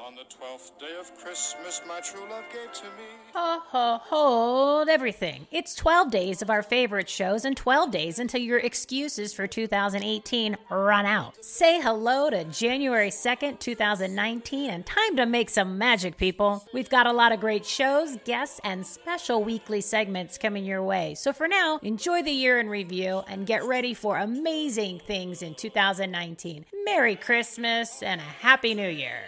On the 12th day of Christmas, my true love gave to me. Hold everything. It's 12 days of our favorite shows and 12 days until your excuses for 2018 run out. Say hello to January 2nd, 2019, and time to make some magic, people. We've got a lot of great shows, guests, and special weekly segments coming your way. So for now, enjoy the year in review and get ready for amazing things in 2019. Merry Christmas and a Happy New Year.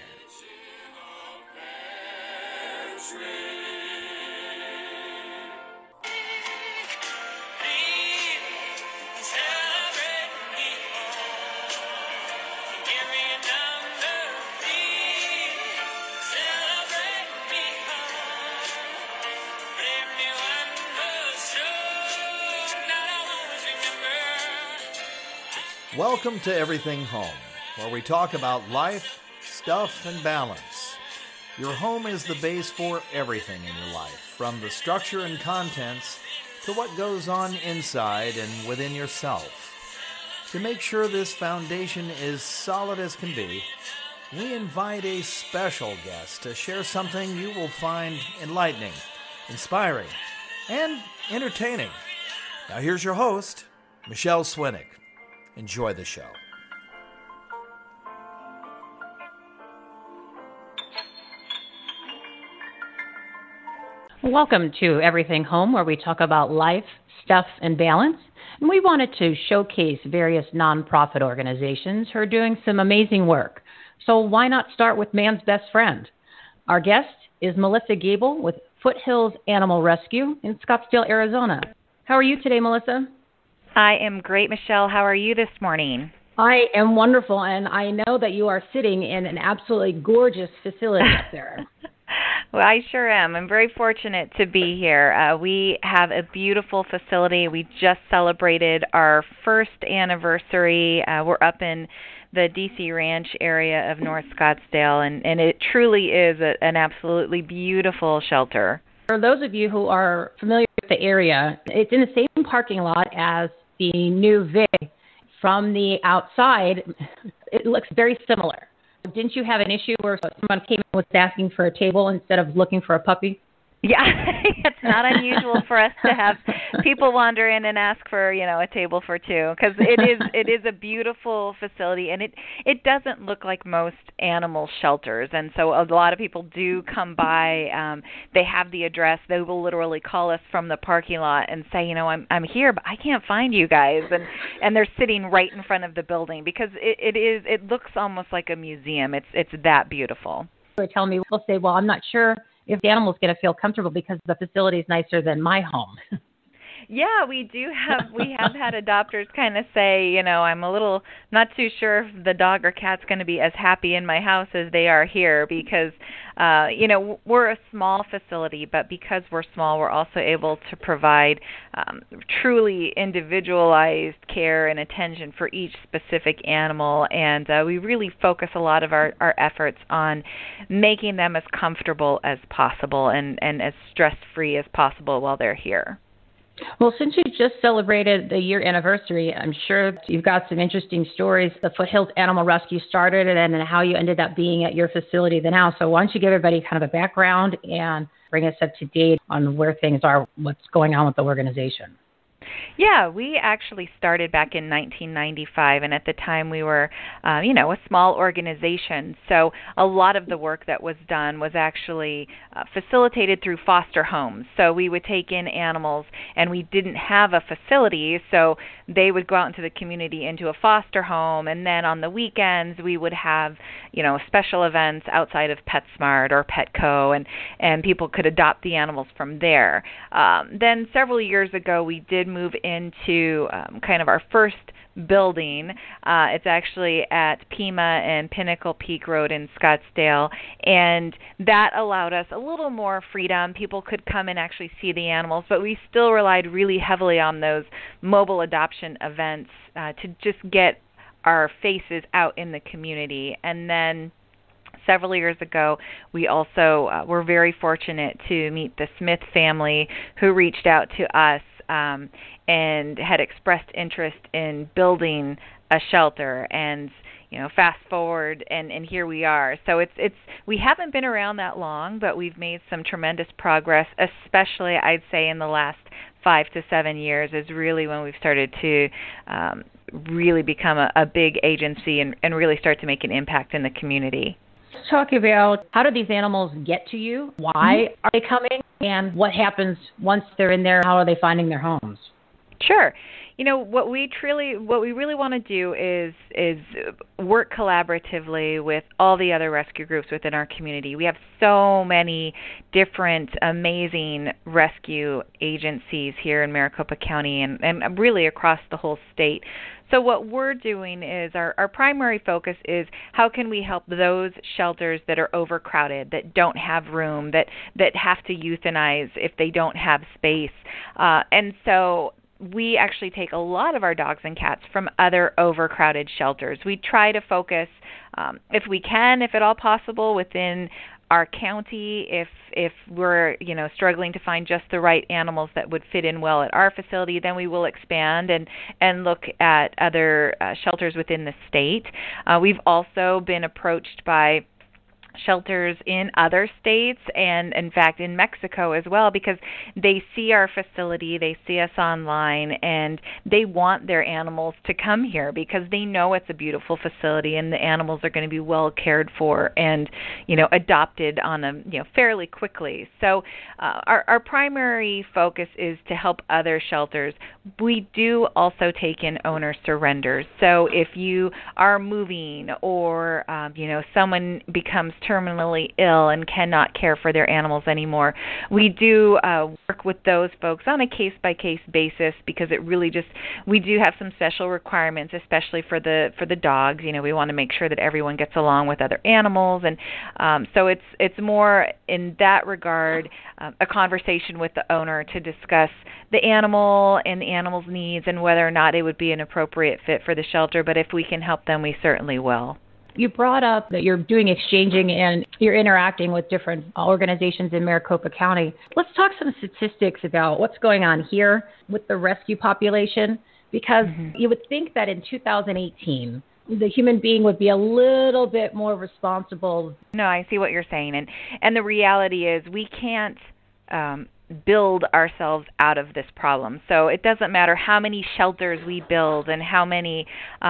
Welcome to Everything Home, where we talk about life, stuff, and balance. Your home is the base for everything in your life, from the structure and contents to what goes on inside and within yourself. To make sure this foundation is solid as can be, we invite a special guest to share something you will find enlightening, inspiring, and entertaining. Now here's your host, Michelle Swinnick. Enjoy the show. Welcome to Everything Home, where we talk about life, stuff, and balance. And we wanted to showcase various nonprofit organizations who are doing some amazing work. So why not start with man's best friend? Our guest is Melissa Gable with Foothills Animal Rescue in Scottsdale, Arizona. How are you today, Melissa? I am great, Michelle. How are you this morning? I am wonderful, and I know that you are sitting in an absolutely gorgeous facility up there. Well, I sure am. I'm very fortunate to be here. We have a beautiful facility. We just celebrated our first anniversary. We're up in the DC Ranch area of North Scottsdale, and it truly is an absolutely beautiful shelter. For those of you who are familiar with the area, it's in the same parking lot as the new VIG. From the outside, it looks very similar. Didn't you have an issue where someone came in and was asking for a table instead of looking for a puppy? Yeah, it's not unusual for us to have people wander in and ask for, a table for two, because it is a beautiful facility, and it doesn't look like most animal shelters, and so a lot of people do come by. They have the address. They will literally call us from the parking lot and say, I'm here, but I can't find you guys, and they're sitting right in front of the building because it looks almost like a museum. It's that beautiful. They tell me, we'll say, well, I'm not sure if the animal's going to feel comfortable because the facility is nicer than my home. Yeah, we have had adopters kind of say, I'm a little not too sure if the dog or cat's going to be as happy in my house as they are here because, we're a small facility, but because we're small, we're also able to provide truly individualized care and attention for each specific animal, and we really focus a lot of our efforts on making them as comfortable as possible and as stress-free as possible while they're here. Well, since you just celebrated the year anniversary, I'm sure you've got some interesting stories. The Foothills Animal Rescue started and then how you ended up being at your facility now. So why don't you give everybody kind of a background and bring us up to date on where things are, what's going on with the organization? Yeah, we actually started back in 1995, and at the time we were, a small organization. So a lot of the work that was done was actually facilitated through foster homes. So we would take in animals, and we didn't have a facility, so they would go out into the community into a foster home, and then on the weekends we would have, special events outside of PetSmart or Petco, and people could adopt the animals from there. Then several years ago, we did move into kind of our first building. It's actually at Pima and Pinnacle Peak Road in Scottsdale, and that allowed us a little more freedom. People could come and actually see the animals, but we still relied really heavily on those mobile adoption events to just get our faces out in the community. And then several years ago, we also were very fortunate to meet the Smith family, who reached out to us and had expressed interest in building a shelter. And fast forward and here we are. So we haven't been around that long, but we've made some tremendous progress, especially I'd say in the last 5 to 7 years is really when we've started to really become a big agency and really start to make an impact in the community. Let's talk about how do these animals get to you? Why are they coming? And what happens once they're in there? How are they finding their homes? Sure. What we really want to do is work collaboratively with all the other rescue groups within our community. We have so many different amazing rescue agencies here in Maricopa County and really across the whole state. So what we're doing is our primary focus is how can we help those shelters that are overcrowded, that don't have room, that have to euthanize if they don't have space. And so we actually take a lot of our dogs and cats from other overcrowded shelters. We try to focus, if we can, if at all possible, within our county. If we're struggling to find just the right animals that would fit in well at our facility, then we will expand and look at other shelters within the state. We've also been approached by shelters in other states and, in fact, in Mexico as well, because they see our facility, they see us online, and they want their animals to come here because they know it's a beautiful facility and the animals are going to be well cared for and, adopted on a, fairly quickly. So our primary focus is to help other shelters. We do also take in owner surrenders. So if you are moving or, someone becomes terminally ill and cannot care for their animals anymore, we do work with those folks on a case-by-case basis because it really we do have some special requirements, especially for the dogs. We want to make sure that everyone gets along with other animals, and so it's more in that regard a conversation with the owner to discuss the animal and the animal's needs and whether or not it would be an appropriate fit for the shelter. But if we can help them, we certainly will. You brought up that you're doing exchanging and you're interacting with different organizations in Maricopa County. Let's talk some statistics about what's going on here with the rescue population, because you would think that in 2018, the human being would be a little bit more responsible. No, I see what you're saying. And the reality is we can't build ourselves out of this problem. So it doesn't matter how many shelters we build and how many,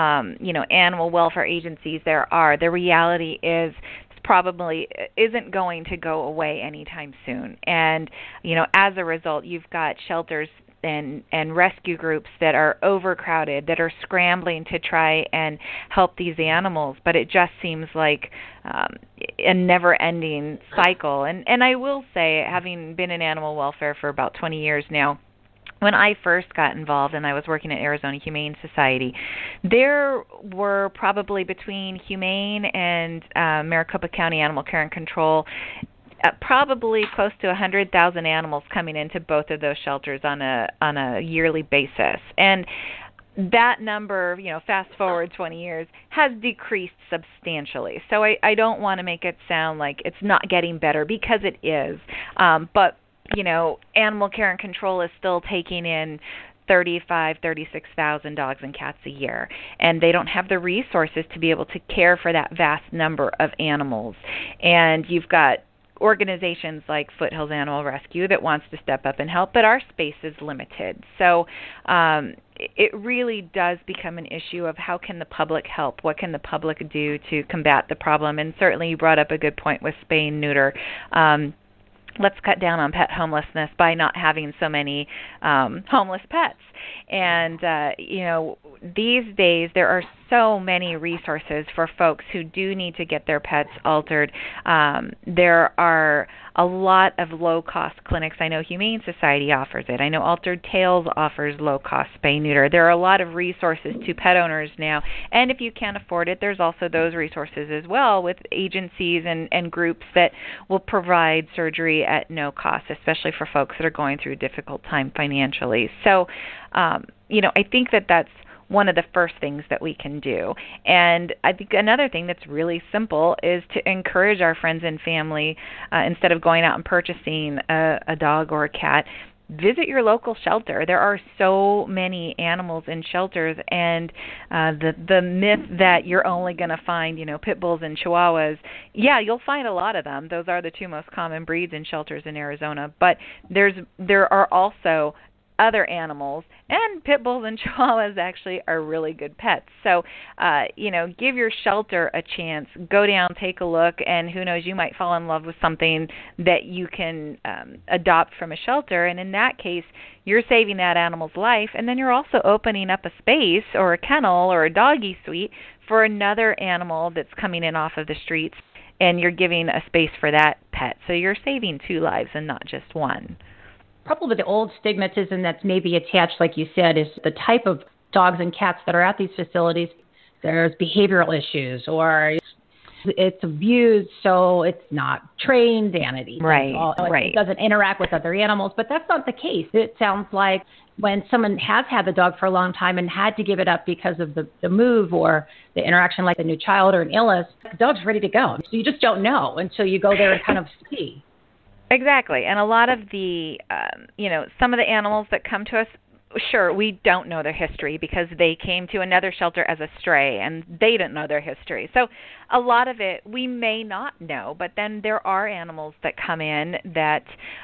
animal welfare agencies there are. The reality is probably isn't going to go away anytime soon. And, as a result, you've got shelters and rescue groups that are overcrowded, that are scrambling to try and help these animals, but it just seems like a never-ending cycle. And I will say, having been in animal welfare for about 20 years now, when I first got involved and I was working at Arizona Humane Society, there were probably between Humane and Maricopa County Animal Care and Control probably close to 100,000 animals coming into both of those shelters on a yearly basis. And that number, fast forward 20 years, has decreased substantially. So I don't want to make it sound like it's not getting better, because it is. But, Animal Care and Control is still taking in 36,000 dogs and cats a year, and they don't have the resources to be able to care for that vast number of animals. And you've got organizations like Foothills Animal Rescue that wants to step up and help, but our space is limited. So it really does become an issue of how can the public help? What can the public do to combat the problem? And certainly you brought up a good point with spay and neuter. Let's cut down on pet homelessness by not having so many homeless pets. And, these days there are so many resources for folks who do need to get their pets altered. There are a lot of low-cost clinics. I know Humane Society offers it. I know Altered Tales offers low-cost spay-neuter. There are a lot of resources to pet owners now. And if you can't afford it, there's also those resources as well with agencies and groups that will provide surgery at no cost, especially for folks that are going through a difficult time financially. So, I think that's one of the first things that we can do. And I think another thing that's really simple is to encourage our friends and family, instead of going out and purchasing a dog or a cat, visit your local shelter. There are so many animals in shelters, and the myth that you're only going to find, pit bulls and chihuahuas, yeah, you'll find a lot of them. Those are the two most common breeds in shelters in Arizona. But there are also other animals, and pit bulls and chihuahuas actually are really good pets. So, give your shelter a chance. Go down, take a look, and who knows, you might fall in love with something that you can adopt from a shelter. And in that case, you're saving that animal's life, and then you're also opening up a space or a kennel or a doggy suite for another animal that's coming in off of the streets, and you're giving a space for that pet. So you're saving two lives and not just one. Probably the old stigmatism that's maybe attached, like you said, is the type of dogs and cats that are at these facilities. There's behavioral issues, or it's abused, so it's not trained, and it doesn't interact with other animals. But that's not the case. It sounds like when someone has had the dog for a long time and had to give it up because of the move or the interaction, like a new child or an illness, the dog's ready to go. So you just don't know until you go there and kind of see. Exactly. And a lot of the, some of the animals that come to us, sure, we don't know their history because they came to another shelter as a stray and they didn't know their history. So a lot of it we may not know, but then there are animals that come in that,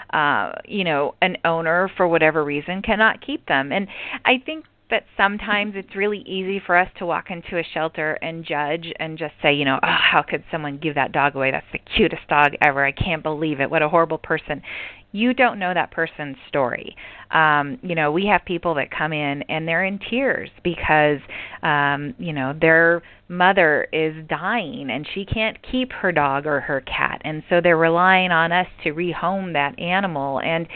an owner, for whatever reason, cannot keep them. And I think that sometimes it's really easy for us to walk into a shelter and judge and just say, how could someone give that dog away? That's the cutest dog ever. I can't believe it. What a horrible person. You don't know that person's story. We have people that come in and they're in tears because, their mother is dying and she can't keep her dog or her cat. And so they're relying on us to rehome that animal. And,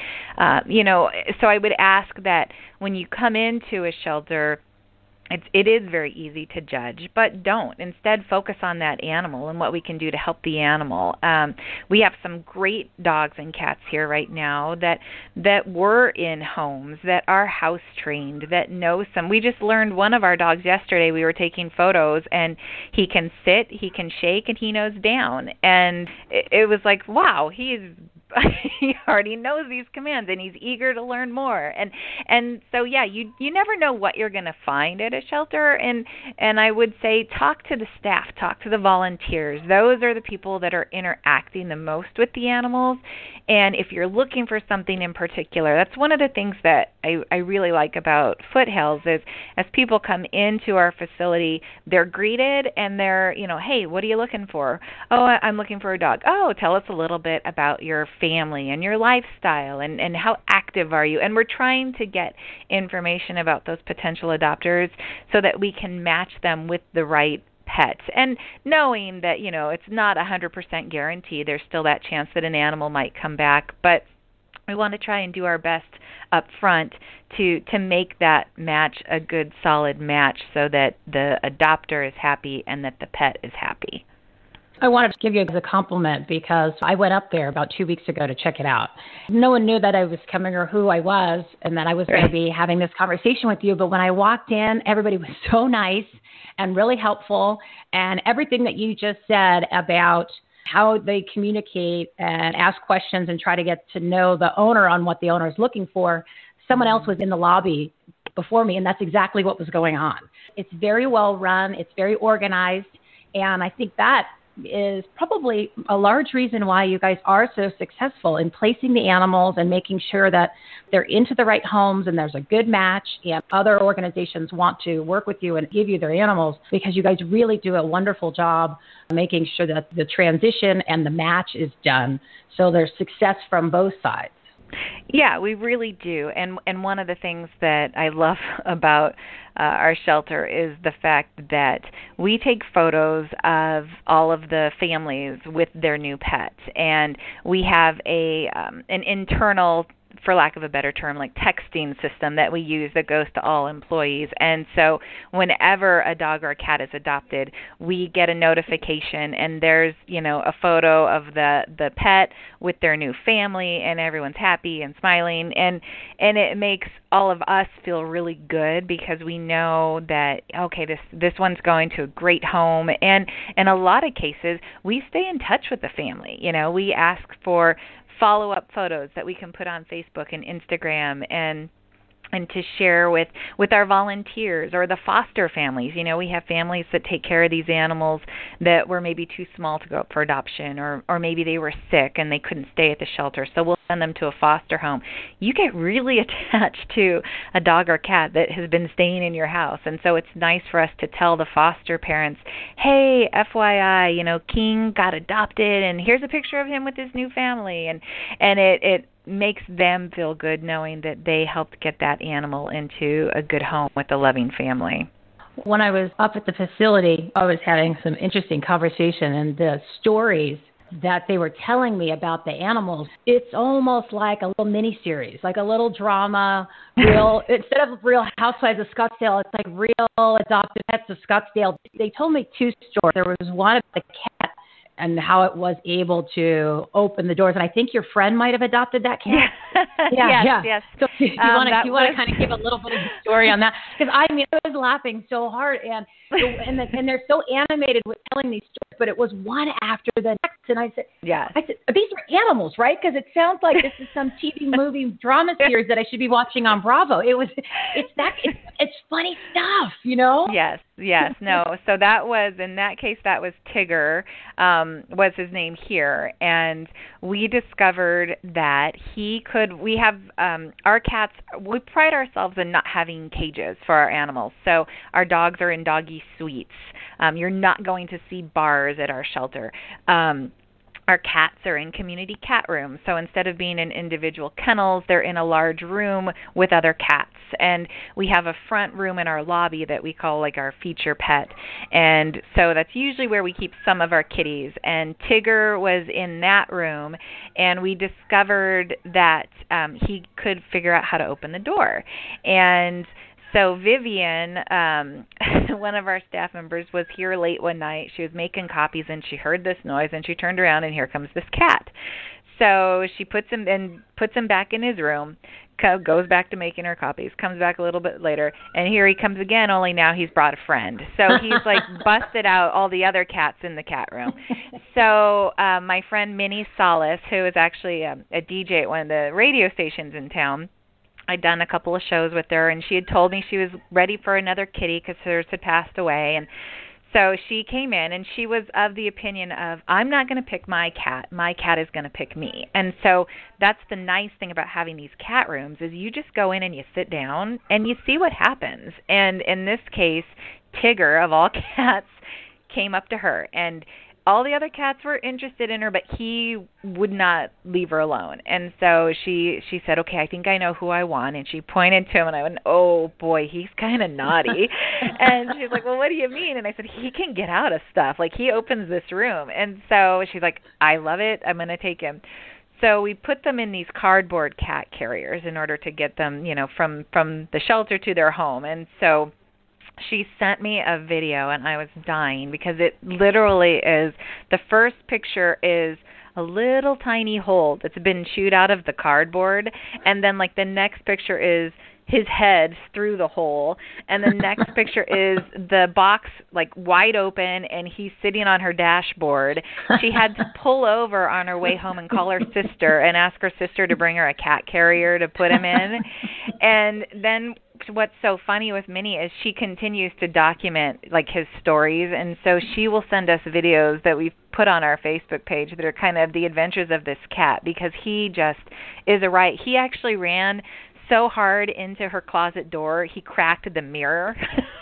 so I would ask that when you come into a shelter, it is very easy to judge, but don't. Instead, focus on that animal and what we can do to help the animal. We have some great dogs and cats here right now that were in homes, that are house trained, that know some. We just learned one of our dogs yesterday. We were taking photos, and he can sit, he can shake, and he knows down. And it was like, wow, he already knows these commands, and he's eager to learn more. And so, yeah, you never know what you're going to find at a shelter. And I would say talk to the staff, talk to the volunteers. Those are the people that are interacting the most with the animals. And if you're looking for something in particular, that's one of the things that I really like about Foothills is as people come into our facility, they're greeted and they're, hey, what are you looking for? Oh, I'm looking for a dog. Oh, tell us a little bit about your family and your lifestyle and how active are you? And we're trying to get information about those potential adopters so that we can match them with the right pets. And knowing that, it's not 100% guaranteed, there's still that chance that an animal might come back, but we want to try and do our best up front to make that match a good, solid match so that the adopter is happy and that the pet is happy. I wanted to give you a compliment because I went up there about 2 weeks ago to check it out. No one knew that I was coming or who I was and that I was going to be having this conversation with you. But when I walked in, everybody was so nice and really helpful. And everything that you just said about how they communicate and ask questions and try to get to know the owner on what the owner is looking for, someone else was in the lobby before me, and that's exactly what was going on. It's very well run. It's very organized. And I think that is probably a large reason why you guys are so successful in placing the animals and making sure that they're into the right homes and there's a good match, and other organizations want to work with you and give you their animals because you guys really do a wonderful job making sure that the transition and the match is done so there's success from both sides. Yeah, we really do. And one of the things that I love about our shelter is the fact that we take photos of all of the families with their new pets. And we have an internal, for lack of a better term, like texting system that we use that goes to all employees. And so whenever a dog or a cat is adopted, we get a notification and there's, a photo of the pet with their new family and everyone's happy and smiling. And it makes all of us feel really good because we know that, okay, this one's going to a great home. And in a lot of cases, we stay in touch with the family. We ask for follow-up photos that we can put on Facebook and Instagram and to share with our volunteers or the foster families. You know, we have families that take care of these animals that were maybe too small to go up for adoption, or maybe they were sick and they couldn't stay at the shelter, so we'll send them to a foster home. You get really attached to a dog or cat that has been staying in your house, and so it's nice for us to tell the foster parents, hey, FYI, you know, King got adopted, and here's a picture of him with his new family, and it makes them feel good knowing that they helped get that animal into a good home with a loving family. When I was up at the facility, I was having some interesting conversation, and the stories that they were telling me about the animals, it's almost like a little mini-series, like a little drama, instead of Real Housewives of Scottsdale, it's like Real Adopted Pets of Scottsdale. They told me two stories. There was one about the cat and how it was able to open the doors. And I think your friend might have adopted that cat. Yes. So do you want to kind of give a little bit of the story on that? Because I was laughing so hard, and they're so animated with telling these stories, but it was one after the next. And I said, these are animals, right? Because it sounds like this is some TV movie drama series that I should be watching on Bravo. It's funny stuff, you know? Yes. No. So that was, in that case, that was Tigger, was his name here. And we discovered that we have our cats, we pride ourselves in not having cages for our animals. So our dogs are in doggy suites. You're not going to see bars at our shelter. Our cats are in community cat rooms. So instead of being in individual kennels, they're in a large room with other cats. And we have a front room in our lobby that we call like our feature pet. And so that's usually where we keep some of our kitties. And Tigger was in that room, and we discovered that he could figure out how to open the door. And so Vivian, one of our staff members, was here late one night. She was making copies, and she heard this noise, and she turned around, and here comes this cat. So she puts him back in his room, goes back to making her copies, comes back a little bit later, and here he comes again, only now he's brought a friend. So he's like busted out all the other cats in the cat room. So my friend Minnie Solace, who is actually a DJ at one of the radio stations in town, I'd done a couple of shows with her, and she had told me she was ready for another kitty because hers had passed away. And so she came in, and she was of the opinion of, I'm not going to pick my cat is going to pick me. And so that's the nice thing about having these cat rooms, is you just go in and you sit down and you see what happens. And in this case, Tigger, of all cats, came up to her, and all the other cats were interested in her, but he would not leave her alone. And so she said, okay, I think I know who I want. And she pointed to him, and I went, oh, boy, he's kind of naughty. And she's like, well, what do you mean? And I said, he can get out of stuff. Like, he opens this room. And so she's like, I love it. I'm going to take him. So we put them in these cardboard cat carriers in order to get them, you know, from the shelter to their home. And so she sent me a video, and I was dying, because it literally is, the first picture is a little tiny hole that's been chewed out of the cardboard, and then like the next picture is his head through the hole, and the next picture is the box like wide open, and he's sitting on her dashboard. She had to pull over on her way home and call her sister and ask her sister to bring her a cat carrier to put him in. And then what's so funny with Minnie is she continues to document like his stories, and so she will send us videos that we've put on our Facebook page that are kind of the adventures of this cat, because he just is he actually ran so hard into her closet door he cracked the mirror.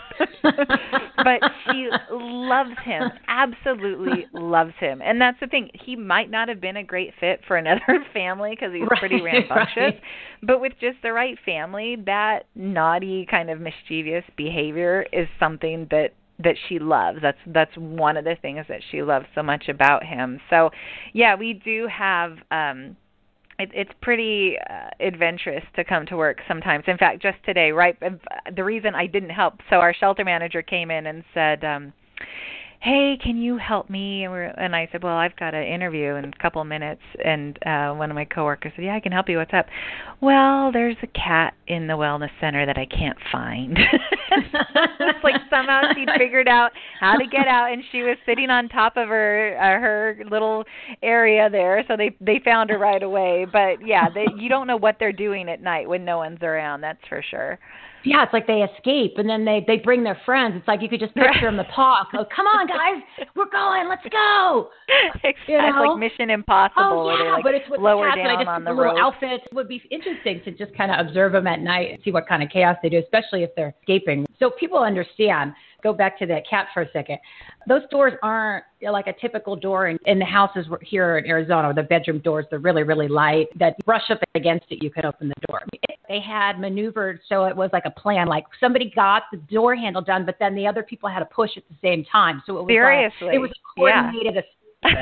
But she loves him, absolutely loves him. And that's the thing, he might not have been a great fit for another family because he's pretty rambunctious, right. But with just the right family, that naughty kind of mischievous behavior is something that she loves. That's one of the things that she loves so much about him. So yeah, we do have it's pretty adventurous to come to work sometimes. In fact, just today, right, the reason I didn't help, so our shelter manager came in and said, hey, can you help me? And I said, well, I've got an interview in a couple of minutes. And one of my coworkers said, yeah, I can help you. What's up? Well, there's a cat in the wellness center that I can't find. It's like somehow she'd figured out how to get out, and she was sitting on top of her little area there, so they found her right away. But yeah, you don't know what they're doing at night when no one's around. That's for sure. Yeah, it's like they escape, and then they bring their friends. It's like you could just picture them, the paw. Go, come on, guys, we're going, let's go. Exactly, like Mission Impossible. Oh, yeah, like but it's with lower cats, down and I just on the little rope. outfits. It would be interesting to just kind of observe them at night and see what kind of chaos they do, especially if they're escaping. So people understand. Go back to that cat for a second. Those doors aren't like a typical door in the houses here in Arizona, the bedroom doors. They're really, really light. That brush up against it, you can open the door. They had maneuvered so it was like a plan. Like somebody got the door handle done, but then the other people had to push at the same time. So it was seriously, it was coordinated. Yeah.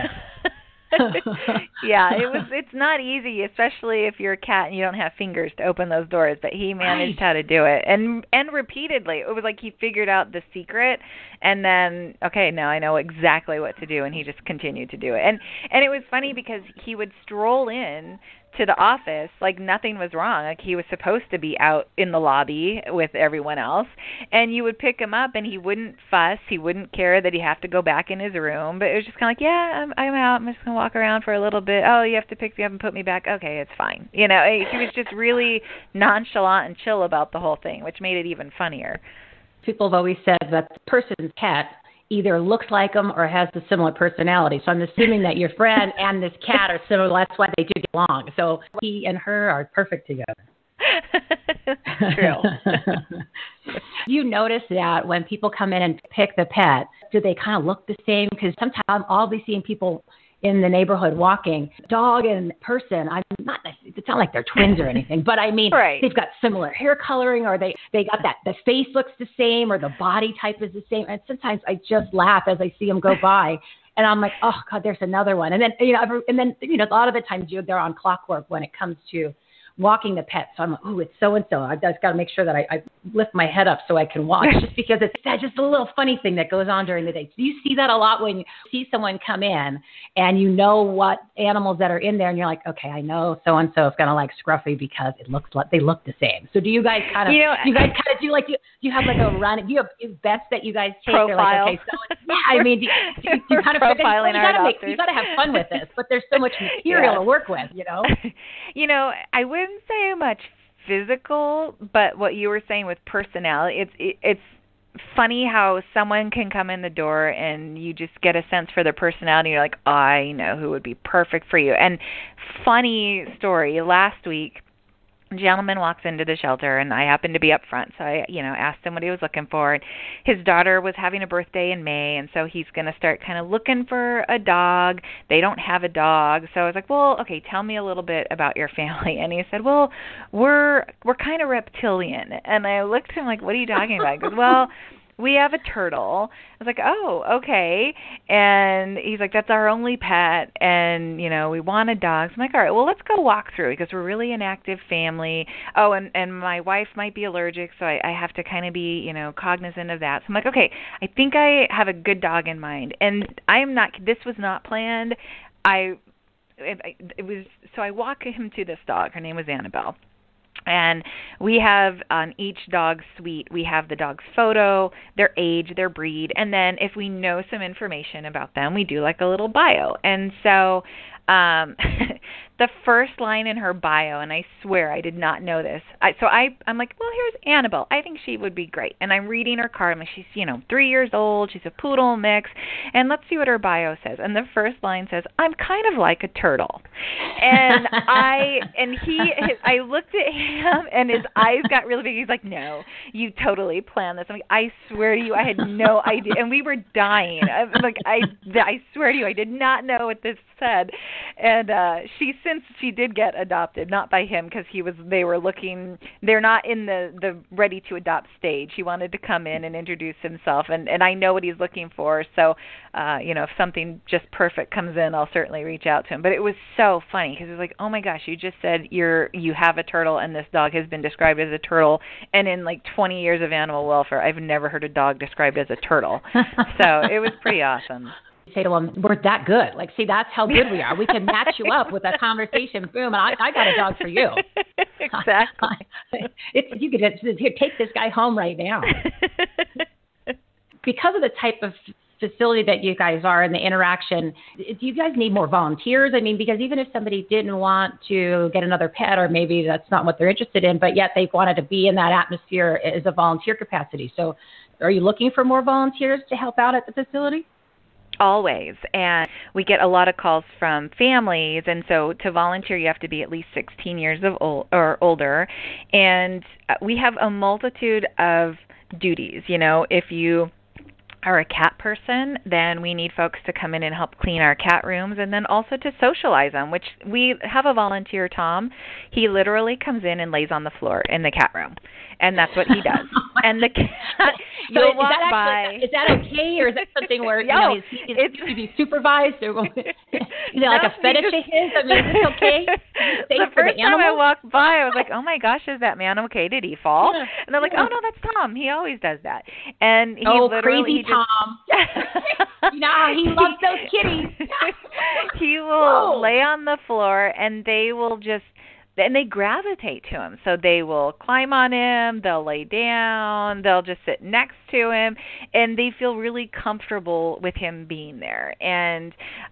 Yeah, it's not easy, especially if you're a cat and you don't have fingers to open those doors, but he managed how to do it, and repeatedly. It was like he figured out the secret, and then, okay, now I know exactly what to do, and he just continued to do it. And it was funny because he would stroll in to the office like nothing was wrong. Like he was supposed to be out in the lobby with everyone else, and you would pick him up and he wouldn't fuss. He wouldn't care that he have to go back in his room, but it was just kind of like, yeah, I'm out. I'm just going to walk around for a little bit. Oh, you have to pick me up and put me back. Okay, it's fine. You know, he was just really nonchalant and chill about the whole thing, which made it even funnier. People have always said that the person's cat either looks like them or has a similar personality. So I'm assuming that your friend and this cat are similar. That's why they do get along. So he and her are perfect together. True. You notice that when people come in and pick the pet, do they kind of look the same? Because sometimes I'll be seeing people in the neighborhood walking, dog and person. It's not like they're twins or anything, but I mean, right. They've got similar hair coloring, or they got the face looks the same, or the body type is the same. And sometimes I just laugh as I see them go by, and I'm like, oh God, there's another one. And then a lot of the times they're on clockwork when it comes to walking the pet. So I'm like, oh, it's so-and-so. I've just got to make sure that I lift my head up so I can watch, just because it's just a little funny thing that goes on during the day. Do you see that a lot when you see someone come in and you know what animals that are in there, and you're like, okay, I know so-and-so is going to like Scruffy because it looks like they look the same. So do you guys kind of, do like, you have like a run, you have bets that you guys take? Profile. They're like, okay, so yeah, I mean, do you kind of, profiling you got to have fun with this, but there's so much material to work with, you know? I wouldn't say much physical, but what you were saying with personality, it's funny how someone can come in the door and you just get a sense for their personality. You're like, I know who would be perfect for you. And funny story, last week, a gentleman walks into the shelter, and I happened to be up front, so I, asked him what he was looking for. His daughter was having a birthday in May, and so he's going to start kind of looking for a dog. They don't have a dog, so I was like, well, okay, tell me a little bit about your family. And he said, well, we're kind of reptilian. And I looked at him like, what are you talking about? He goes, well, we have a turtle. I was like, oh, okay. And he's like, that's our only pet, and, we want a dog. So I'm like, all right, well, let's go walk through, because we're really an active family. Oh, and my wife might be allergic, so I have to kind of be, cognizant of that. So I'm like, okay, I think I have a good dog in mind. And this was not planned. So I walk him to this dog. Her name was Annabelle. And we have on each dog's suite, we have the dog's photo, their age, their breed, and then if we know some information about them, we do like a little bio. And so the first line in her bio, and I swear I did not know this. I'm like, well, here's Annabelle. I think she would be great. And I'm reading her card. I'm like, she's 3 years old. She's a poodle mix. And let's see what her bio says. And the first line says, I'm kind of like a turtle. And I looked at him, and his eyes got really big. He's like, no, you totally planned this. I'm like, I swear to you, I had no idea. And we were dying. I'm like, I swear to you, I did not know what this said. And since she did get adopted, not by him, because they're not in the ready to adopt stage. He wanted to come in and introduce himself, and I know what he's looking for. So if something just perfect comes in, I'll certainly reach out to him. But it was so so funny because it's like, oh my gosh, you just said you have a turtle and this dog has been described as a turtle, and in like 20 years of animal welfare, I've never heard a dog described as a turtle. So it was pretty awesome. Say to them, we're that good. Like, see, that's how good we are. We can match you up with a conversation. Boom, and I got a dog for you. Exactly. You could here, take this guy home right now. Because of the type of facility that you guys are and the interaction, do you guys need more volunteers? I mean, because even if somebody didn't want to get another pet, or maybe that's not what they're interested in, but yet they wanted to be in that atmosphere as a volunteer capacity. So are you looking for more volunteers to help out at the facility? Always. And we get a lot of calls from families. And so to volunteer, you have to be at least 16 years or older. And we have a multitude of duties. You know, if you are a cat person, then we need folks to come in and help clean our cat rooms, and then also to socialize them, which we have a volunteer, Tom. He literally comes in and lays on the floor in the cat room, and that's what he does. And the cat, you'll walk by. Is that okay, or is that something where it's to be supervised, or like a fetish of his? I mean, is this okay? The first time I walked by, I was like, oh my gosh, is that man okay? Did he fall? And they're like, oh no, that's Tom. He always does that. And he crazy Tom. You know how he loves those kitties. He will lay on the floor, and they will and they gravitate to him. So they will climb on him, they'll lay down, they'll just sit next to him, and they feel really comfortable with him being there. And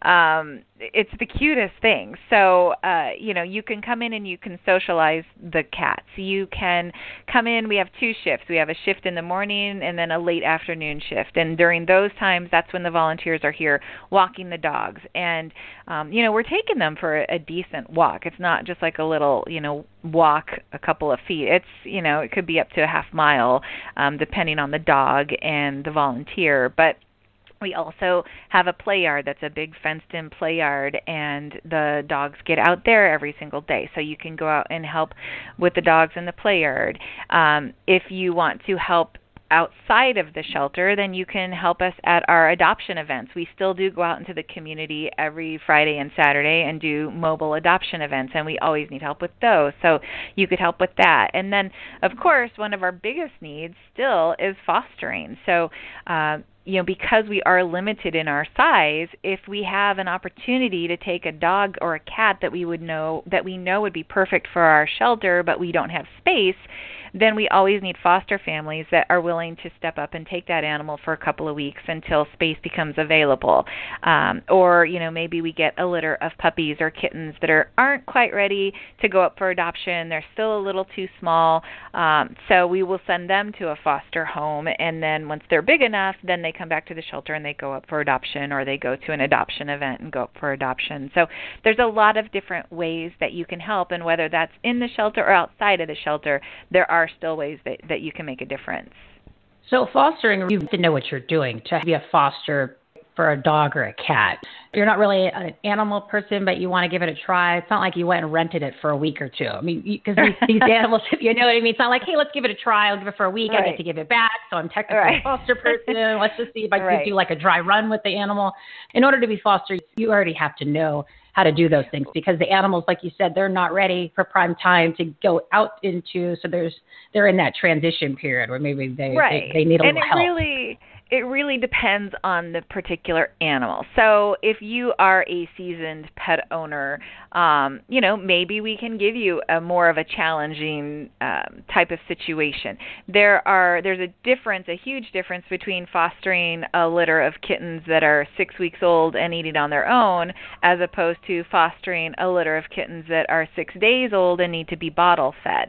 it's the cutest thing. So, you can come in and you can socialize the cats. You can come in, we have 2 shifts. We have a shift in the morning and then a late afternoon shift. And during those times, that's when the volunteers are here walking the dogs. And, we're taking them for a decent walk. It's not just like a little, walk a couple of feet. It's, it could be up to a half mile, depending on the dog and the volunteer. But we also have a play yard that's a big fenced-in play yard, and the dogs get out there every single day. So you can go out and help with the dogs in the play yard. If you want to help outside of the shelter, then you can help us at our adoption events. We still do go out into the community every Friday and Saturday and do mobile adoption events, and we always need help with those. So you could help with that. And then, of course, one of our biggest needs still is fostering. So because we are limited in our size, if we have an opportunity to take a dog or a cat that we know would be perfect for our shelter, but we don't have space, then we always need foster families that are willing to step up and take that animal for a couple of weeks until space becomes available. Or maybe we get a litter of puppies or kittens that aren't quite ready to go up for adoption. They're still a little too small. So we will send them to a foster home, and then once they're big enough, then they come back to the shelter and they go up for adoption, or they go to an adoption event and go up for adoption. So there's a lot of different ways that you can help, and whether that's in the shelter or outside of the shelter, there are still ways that you can make a difference. So fostering, you have to know what you're doing to be a foster for a dog or a cat. You're not really an animal person, but you want to give it a try. It's not like you went and rented it for a week or two. I mean, because these animals, you know what I mean? It's not like, hey, let's give it a try. I'll give it for a week. Right. I get to give it back. So I'm technically a foster person. Let's just see if I can do like a dry run with the animal. In order to be foster, you already have to know how to do those things, because the animals, like you said, they're not ready for prime time to go out into, so they're in that transition period where maybe they need a little help. It really depends on the particular animal. So if you are a seasoned pet owner, maybe we can give you more of a challenging type of situation. There's a huge difference between fostering a litter of kittens that are 6 weeks old and eating on their own, as opposed to fostering a litter of kittens that are 6 days old and need to be bottle fed.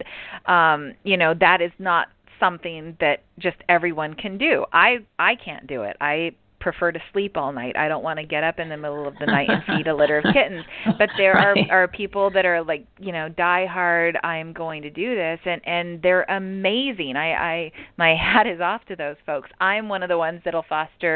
That is not something that just everyone can do. I can't do it. I prefer to sleep all night. I don't want to get up in the middle of the night and feed a litter of kittens. But there are people that are like, die hard, I'm going to do this, and they're amazing. My hat is off to those folks. I'm one of the ones that'll foster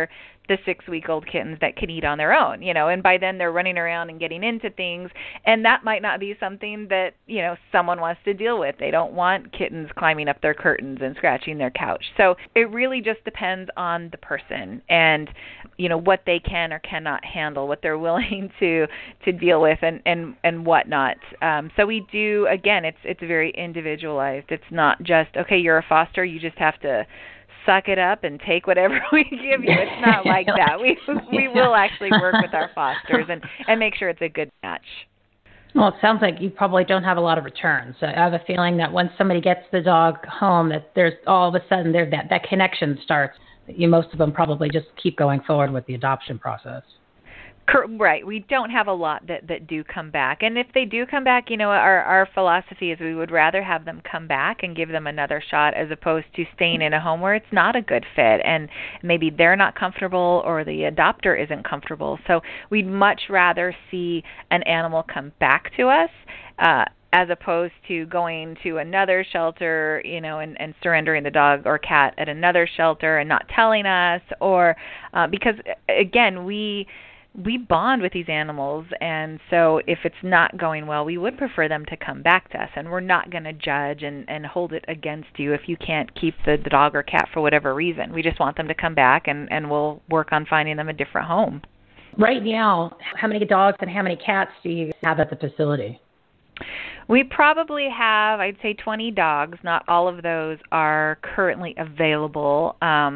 the 6-week-old kittens that can eat on their own, and by then they're running around and getting into things, and that might not be something that, someone wants to deal with. They don't want kittens climbing up their curtains and scratching their couch. So it really just depends on the person and, what they can or cannot handle, what they're willing to deal with and whatnot. So we do, again, it's very individualized. It's not just, okay, you're a foster, you just have to suck it up and take whatever we give you. It's not like that. We will actually work with our fosters and make sure it's a good match. Well, it sounds like you probably don't have a lot of returns. I have a feeling that once somebody gets the dog home, that there's all of a sudden that connection starts. Most of them probably just keep going forward with the adoption process. Right. We don't have a lot that do come back. And if they do come back, our philosophy is we would rather have them come back and give them another shot as opposed to staying in a home where it's not a good fit and maybe they're not comfortable or the adopter isn't comfortable. So we'd much rather see an animal come back to us as opposed to going to another shelter, and surrendering the dog or cat at another shelter and not telling us, or because, again, we bond with these animals, and so if it's not going well, we would prefer them to come back to us, and we're not going to judge and hold it against you if you can't keep the dog or cat for whatever reason. We just want them to come back, and we'll work on finding them a different home. Right now, how many dogs and how many cats do you have at the facility? We probably have, I'd say, 20 dogs. Not all of those are currently available.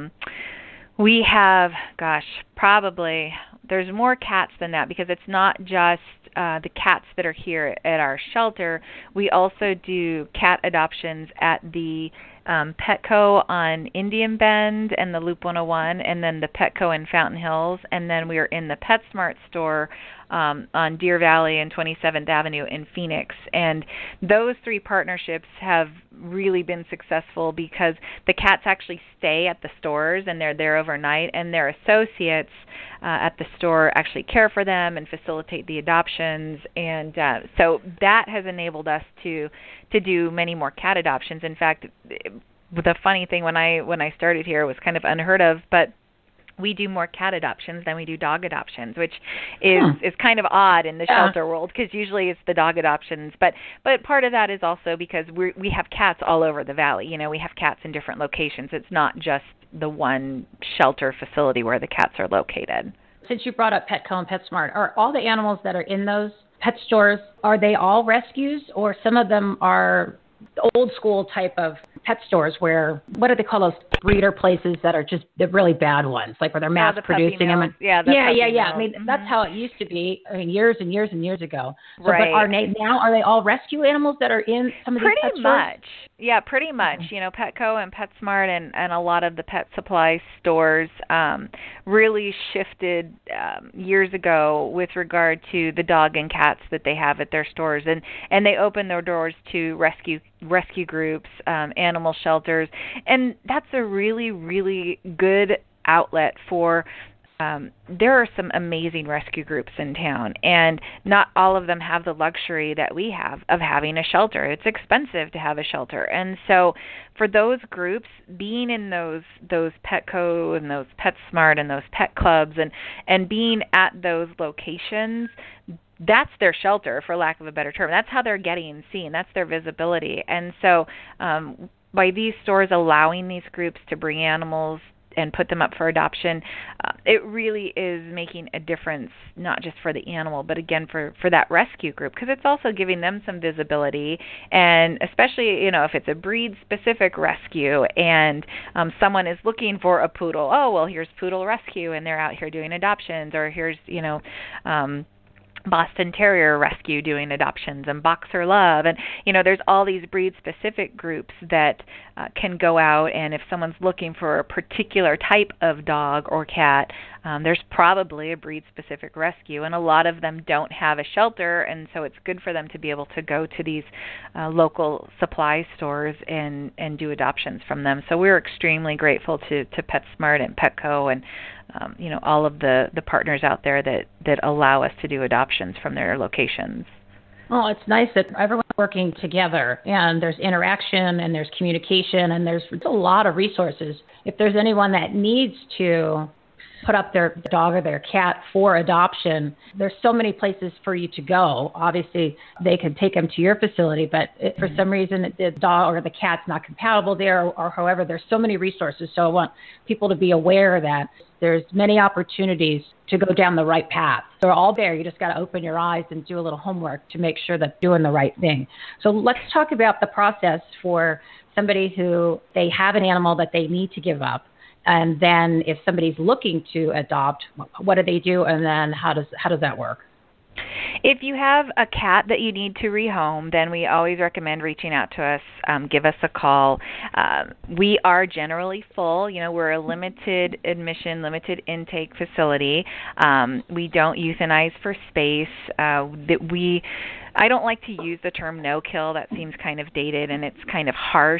We have, probably, there's more cats than that because it's not just the cats that are here at our shelter. We also do cat adoptions at the Petco on Indian Bend and the Loop 101, and then the Petco in Fountain Hills, and then we are in the PetSmart store on Deer Valley and 27th Avenue in Phoenix. And those 3 partnerships have really been successful because the cats actually stay at the stores and they're there overnight, and their associates at the store actually care for them and facilitate the adoptions. And so that has enabled us to do many more cat adoptions. In fact, the funny thing when I started here, it was kind of unheard of, but we do more cat adoptions than we do dog adoptions, which is kind of odd in the shelter world because usually it's the dog adoptions. But part of that is also because we have cats all over the valley. We have cats in different locations. It's not just the one shelter facility where the cats are located. Since you brought up Petco and PetSmart, are all the animals that are in those pet stores, are they all rescues, or some of them are old school type of pet stores where, what do they call those breeder places that are just the really bad ones, like where they're mass producing them? Yeah. I mean, that's how it used to be. I mean, years and years and years ago. So, right. But are they all rescue animals that are in some of these pet stores? Pretty much. Yeah, pretty much. Petco and PetSmart and a lot of the pet supply stores really shifted years ago with regard to the dog and cats that they have at their stores, and they opened their doors to rescue groups, animal shelters, and that's a really, really good outlet for there are some amazing rescue groups in town, and not all of them have the luxury that we have of having a shelter. It's expensive to have a shelter, and so for those groups, being in those Petco and those PetSmart and those pet clubs and being at those locations, that's their shelter, for lack of a better term. That's how they're getting seen. That's their visibility. And so by these stores allowing these groups to bring animals and put them up for adoption, it really is making a difference, not just for the animal, but again for that rescue group, because it's also giving them some visibility. And especially, if it's a breed-specific rescue and someone is looking for a poodle, here's Poodle Rescue, and they're out here doing adoptions, or here's, Boston Terrier Rescue doing adoptions, and Boxer Love, and there's all these breed-specific groups that can go out, and if someone's looking for a particular type of dog or cat, there's probably a breed-specific rescue, and a lot of them don't have a shelter, and so it's good for them to be able to go to these local supply stores and do adoptions from them. So we're extremely grateful to PetSmart and Petco and all of the partners out there that allow us to do adoptions from their locations. Well, it's nice that everyone's working together, and there's interaction, and there's communication, and there's a lot of resources. If there's anyone that needs to put up their dog or their cat for adoption, there's so many places for you to go. Obviously, they could take them to your facility, but if for some reason the dog or the cat's not compatible there, or however, there's so many resources. So I want people to be aware that there's many opportunities to go down the right path. They're all there. You just got to open your eyes and do a little homework to make sure that you're doing the right thing. So let's talk about the process for somebody who they have an animal that they need to give up. And then if somebody's looking to adopt, what do they do? And then how does that work? If you have a cat that you need to rehome, then we always recommend reaching out to us. Give us a call. We are generally full. We're a limited admission, limited intake facility. We don't euthanize for space. I don't like to use the term no-kill. That seems kind of dated and it's kind of harsh.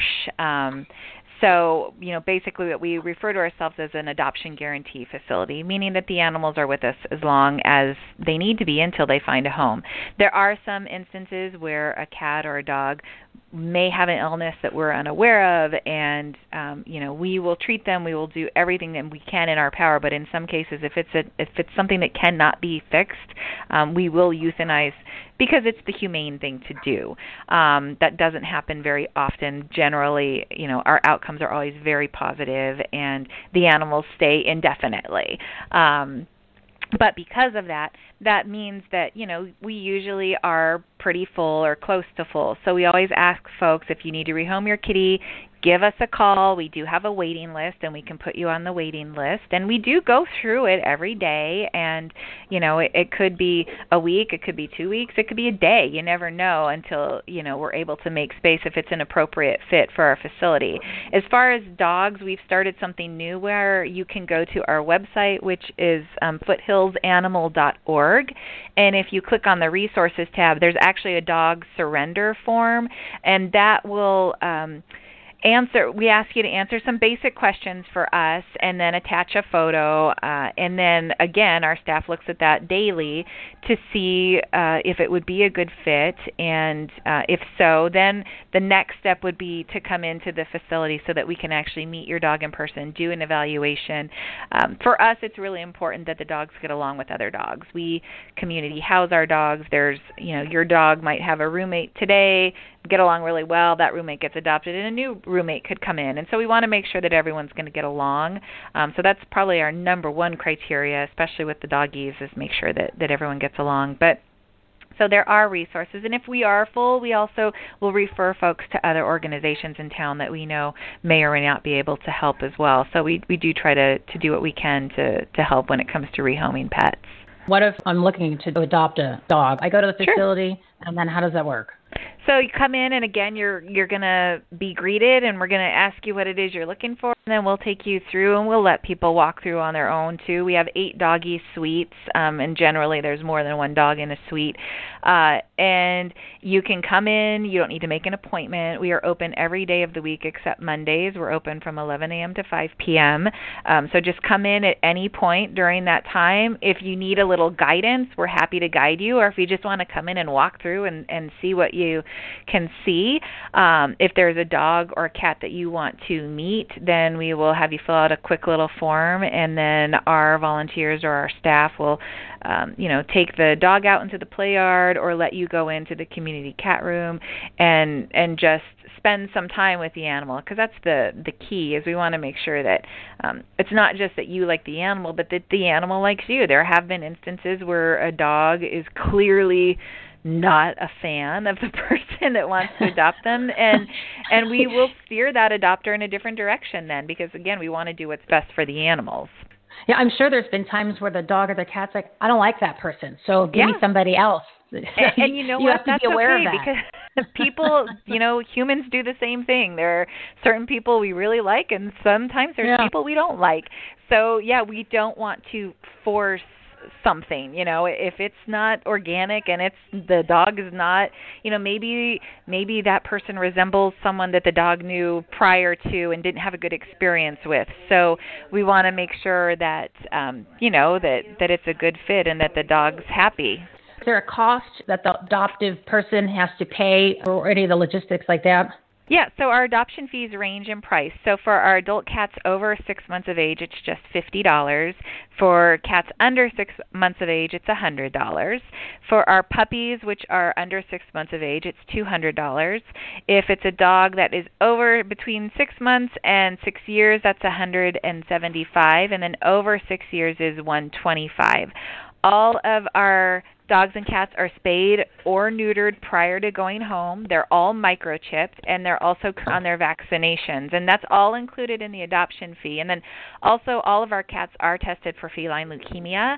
So, basically what we refer to ourselves as an adoption guarantee facility, meaning that the animals are with us as long as they need to be until they find a home. There are some instances where a cat or a dog may have an illness that we're unaware of, and we will treat them. We will do everything that we can in our power. But in some cases, if it's something that cannot be fixed, we will euthanize because it's the humane thing to do. That doesn't happen very often. Generally, our outcomes are always very positive, and the animals stay indefinitely. But because of that, that means that, we usually are pretty full or close to full. So we always ask folks, if you need to rehome your kitty, give us a call. We do have a waiting list, and we can put you on the waiting list. And we do go through it every day. And, it could be a week, it could be 2 weeks, it could be a day. You never know until, we're able to make space if it's an appropriate fit for our facility. As far as dogs, we've started something new where you can go to our website, which is foothillsanimal.org. And if you click on the resources tab, there's actually a dog surrender form, and that will we ask you to answer some basic questions for us and then attach a photo. And then, again, our staff looks at that daily to see if it would be a good fit. And if so, then the next step would be to come into the facility so that we can actually meet your dog in person, do an evaluation. For us, it's really important that the dogs get along with other dogs. We community house our dogs. There's, your dog might have a roommate today, get along really well, that roommate gets adopted, and a new roommate could come in. And so we want to make sure that everyone's going to get along. So that's probably our number one criteria, especially with the doggies, is make sure that everyone gets along. But so there are resources, and if we are full, we also will refer folks to other organizations in town that we know may or may not be able to help as well. So we do try to do what we can to help when it comes to rehoming pets. What if I'm looking to adopt a dog? I go to the facility, Sure. And then how does that work? So you come in, and again, you're going to be greeted, and we're going to ask you what it is you're looking for, and then we'll take you through, and we'll let people walk through on their own, too. We have 8 doggy suites, and generally there's more than one dog in a suite. And you can come in. You don't need to make an appointment. We are open every day of the week except Mondays. We're open from 11 a.m. to 5 p.m. So just come in at any point during that time. If you need a little guidance, we're happy to guide you, or if you just want to come in and walk through and see what you can see. If there's a dog or a cat that you want to meet, then we will have you fill out a quick little form, and then our volunteers or our staff will take the dog out into the play yard or let you go into the community cat room and just spend some time with the animal, because that's the key, is we want to make sure that it's not just that you like the animal, but that the animal likes you. There have been instances where a dog is clearly not a fan of the person that wants to adopt them, and we will steer that adopter in a different direction then, because, again, we want to do what's best for the animals. Yeah, I'm sure there's been times where the dog or the cat's like, I don't like that person, so give me somebody else. And you know you what? have to That's be aware okay, of that. because people, humans do the same thing. There are certain people we really like, and sometimes there's people we don't like. So, we don't want to force something, if it's not organic and the dog is not, maybe that person resembles someone that the dog knew prior to and didn't have a good experience with. So we want to make sure that, that it's a good fit and that the dog's happy. Is there a cost that the adoptive person has to pay or any of the logistics like that? Yeah, so our adoption fees range in price. So for our adult cats over 6 months of age, it's just $50. For cats under 6 months of age, it's $100. For our puppies, which are under 6 months of age, it's $200. If it's a dog that is over between 6 months and 6 years, that's $175, and then over 6 years is $125. All of our dogs and cats are spayed or neutered prior to going home. They're all microchipped, and they're also on their vaccinations, and that's all included in the adoption fee. And then also all of our cats are tested for feline leukemia.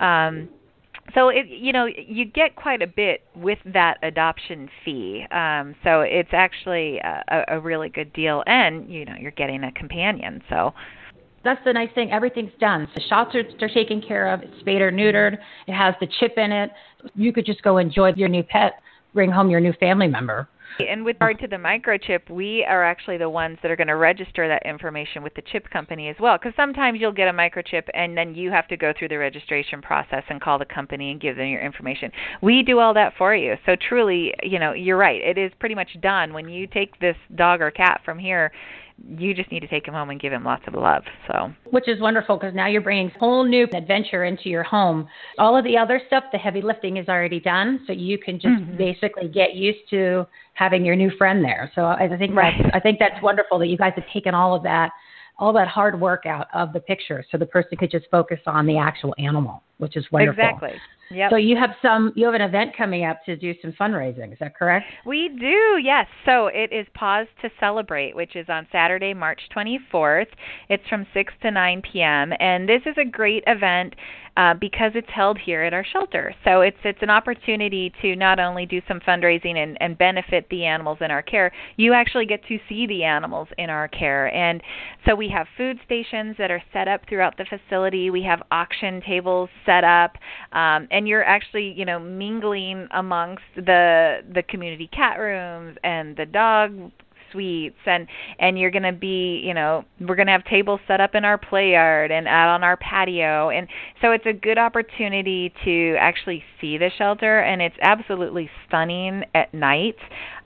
So you get quite a bit with that adoption fee. So it's actually a really good deal, and you're getting a companion. So. That's the nice thing. Everything's done. The shots are taken care of. It's spayed or neutered. It has the chip in it. You could just go enjoy your new pet, bring home your new family member. And with regard to the microchip, we are actually the ones that are going to register that information with the chip company as well. Because sometimes you'll get a microchip and then you have to go through the registration process and call the company and give them your information. We do all that for you. So truly, you're right. It is pretty much done. When you take this dog or cat from here, you just need to take him home and give him lots of love. So, which is wonderful because now you're bringing a whole new adventure into your home. All of the other stuff, the heavy lifting is already done, so you can just basically get used to having your new friend there. So I think that's wonderful that you guys have taken all that hard work out of the picture, so the person could just focus on the actual animal, which is wonderful. Exactly. Yep. So you have an event coming up to do some fundraising. Is that correct? We do, yes. So it is Pause to Celebrate, which is on Saturday, March 24th. It's from 6 to 9 p.m. And this is a great event because it's held here at our shelter. So it's an opportunity to not only do some fundraising and benefit the animals in our care, you actually get to see the animals in our care. And so we have food stations that are set up throughout the facility. We have auction tables set up. And you're actually, mingling amongst the community cat rooms and the dog suites, and you're going to be, we're going to have tables set up in our play yard and out on our patio. And so it's a good opportunity to actually see the shelter, and it's absolutely stunning at night.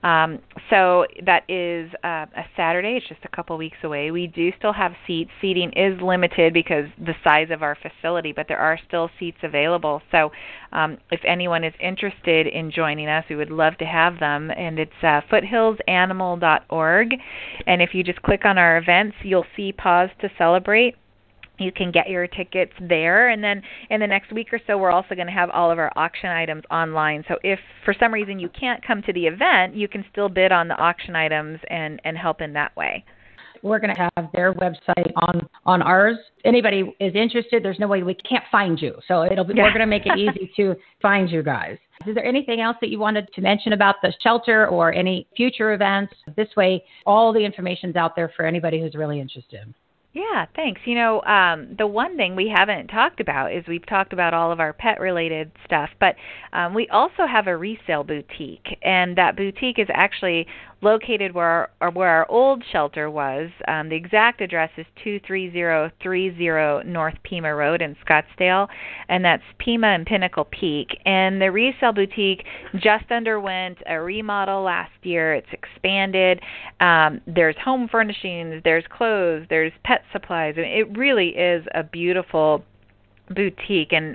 So that is a Saturday. It's just a couple weeks away. We do still have seats. Seating is limited because the size of our facility, but there are still seats available. So if anyone is interested in joining us, we would love to have them. And it's foothillsanimal.org. And if you just click on our events, you'll see Pause to Celebrate. You can get your tickets there. And then in the next week or so, we're also going to have all of our auction items online. So if for some reason you can't come to the event, you can still bid on the auction items and help in that way. We're going to have their website on ours. Anybody is interested, there's no way we can't find you. So we're going to make it easy to find you guys. Is there anything else that you wanted to mention about the shelter or any future events? This way, all the information's out there for anybody who's really interested. Yeah, thanks. The one thing we haven't talked about is we've talked about all of our pet-related stuff, but we also have a resale boutique, and that boutique is actually located where our old shelter was. The exact address is 23030 North Pima Road in Scottsdale, and that's Pima and Pinnacle Peak. And the resale boutique just underwent a remodel last year. It's expanded. There's home furnishings, there's clothes, there's pet supplies. I mean, it really is a beautiful boutique, and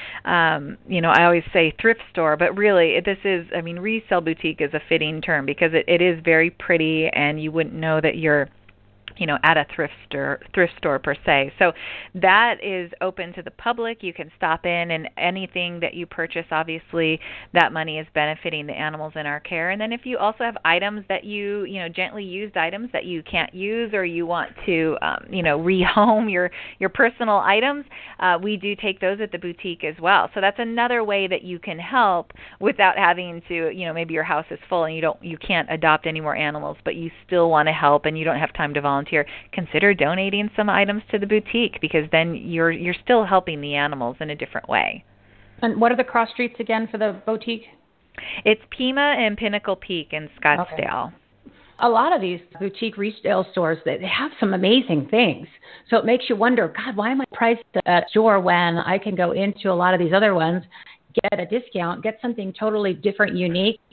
I always say thrift store, but really resale boutique is a fitting term because it is very pretty, and you wouldn't know that you're at a thrift store per se. So that is open to the public. You can stop in, and anything that you purchase, obviously, that money is benefiting the animals in our care. And then if you also have items that you gently used items that you can't use, or you want to, rehome your personal items, we do take those at the boutique as well. So that's another way that you can help without having to, maybe your house is full and you can't adopt any more animals, but you still want to help and you don't have time to volunteer. Consider donating some items to the boutique, because then you're still helping the animals in a different way. And what are the cross streets again for the boutique? It's Pima and Pinnacle Peak in Scottsdale. Okay. A lot of these boutique resale stores, they have some amazing things. So it makes you wonder, God, why am I priced at a store when I can go into a lot of these other ones, get a discount, get something totally different, unique,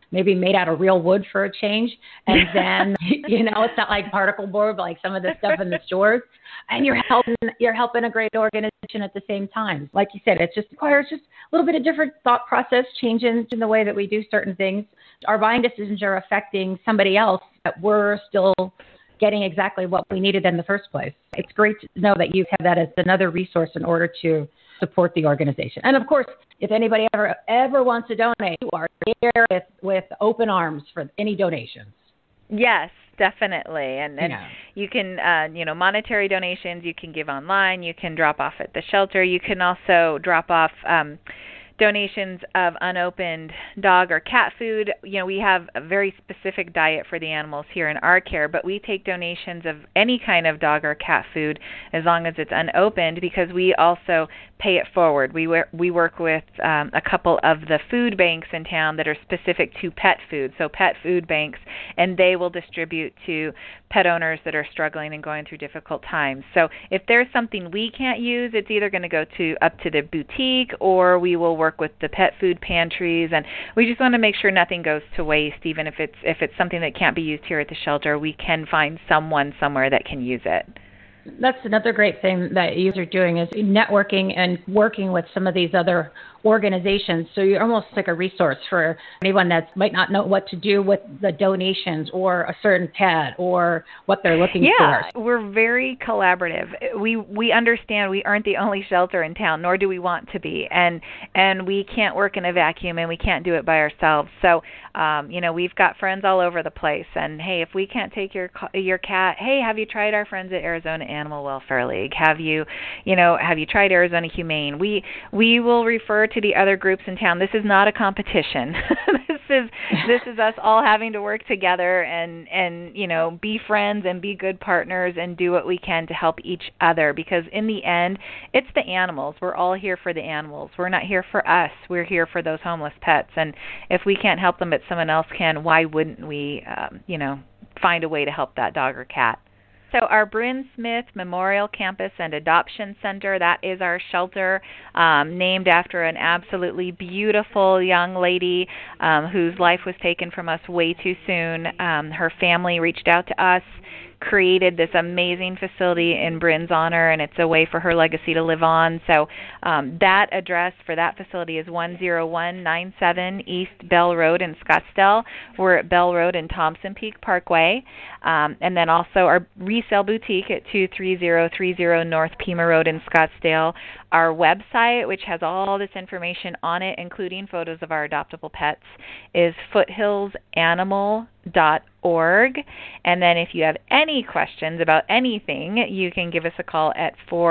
maybe made out of real wood for a change. And then, it's not like particle board, but like some of the stuff in the stores. And you're helping a great organization at the same time. Like you said, it just requires just a little bit of different thought process, changes in the way that we do certain things. Our buying decisions are affecting somebody else, but we're still getting exactly what we needed in the first place. It's great to know that you have that as another resource in order to support the organization. And of course, if anybody ever wants to donate, you are there with open arms for any donations. Yes, definitely. And you can, monetary donations, you can give online, you can drop off at the shelter. You can also drop off donations of unopened dog or cat food. We have a very specific diet for the animals here in our care, but we take donations of any kind of dog or cat food as long as it's unopened, because we also pay it forward. We work with a couple of the food banks in town that are specific to pet food, so pet food banks, and they will distribute to pet owners that are struggling and going through difficult times. So if there's something we can't use, it's either going to go up to the boutique, or we will work with the pet food pantries, and we just want to make sure nothing goes to waste. Even if it's something that can't be used here at the shelter, we can find someone somewhere that can use it. That's another great thing that you are doing, is networking and working with some of these other organizations. So you're almost like a resource for anyone that might not know what to do with the donations or a certain pet or what they're looking for. Yeah, we're very collaborative. We understand we aren't the only shelter in town, nor do we want to be. And we can't work in a vacuum, and we can't do it by ourselves. So, we've got friends all over the place. And, hey, if we can't take your cat, hey, have you tried our friends at Arizona Animal Welfare League? Have you tried Arizona Humane? We will refer to the other groups in town. This is not a competition. This is us all having to work together and be friends and be good partners and do what we can to help each other, because in the end, it's the animals. We're all here for the animals. We're not here for us. We're here for those homeless pets. And if we can't help them, but someone else can, why wouldn't we, find a way to help that dog or cat? So our Bryn Smith Memorial Campus and Adoption Center, that is our shelter, named after an absolutely beautiful young lady whose life was taken from us way too soon. Her family reached out to us, created this amazing facility in Bryn's honor, and it's a way for her legacy to live on. So that address for that facility is 10197 East Bell Road in Scottsdale. We're at Bell Road and Thompson Peak Parkway. And then also our resale boutique at 23030 North Pima Road in Scottsdale. Our website, which has all this information on it, including photos of our adoptable pets, is foothillsanimal.org. And then if you have any questions about anything, you can give us a call at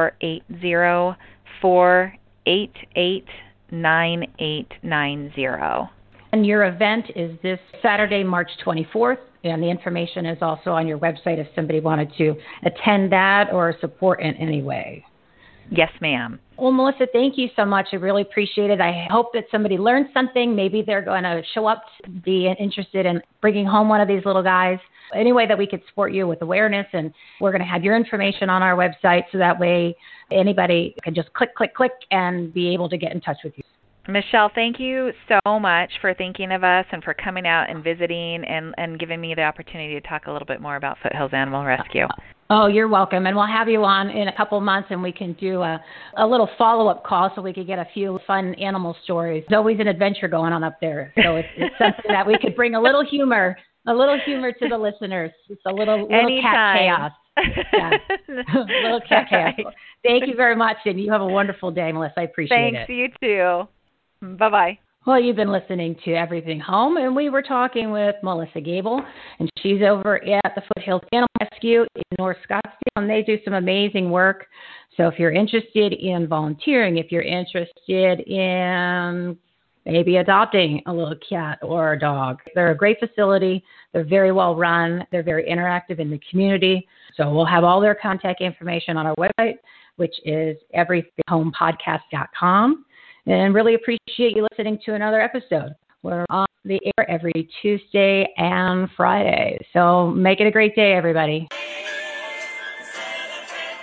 480-488-9890. And your event is this Saturday, March 24th, and the information is also on your website if somebody wanted to attend that or support in any way. Yes, ma'am. Well, Melissa, thank you so much. I really appreciate it. I hope that somebody learned something. Maybe they're going to show up to be interested in bringing home one of these little guys. Any way that we could support you with awareness, and we're going to have your information on our website so that way anybody can just click and be able to get in touch with you. Michelle, thank you so much for thinking of us and for coming out and visiting and giving me the opportunity to talk a little bit more about Foothills Animal Rescue. Oh, you're welcome. And we'll have you on in a couple months, and we can do a little follow-up call so we could get a few fun animal stories. There's always an adventure going on up there. So it's something that we could bring a little humor to the listeners. It's a little cat chaos. Yeah. Little cat chaos. Thank you very much, and you have a wonderful day, Melissa. I appreciate it. Thanks, you too. Bye-bye. Well, you've been listening to Everything Home, and we were talking with Melissa Gable, and she's over at the Foothills Animal Rescue in North Scottsdale, and they do some amazing work. So if you're interested in volunteering, if you're interested in maybe adopting a little cat or a dog, they're a great facility. They're very well run. They're very interactive in the community. So we'll have all their contact information on our website, which is everythinghomepodcast.com. And really appreciate you listening to another episode. We're on the air every Tuesday and Friday. So make it a great day, everybody.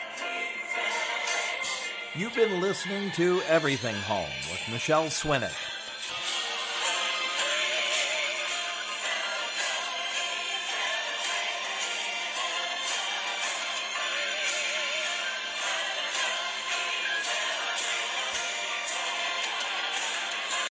You've been listening to Everything Home with Michelle Swinick.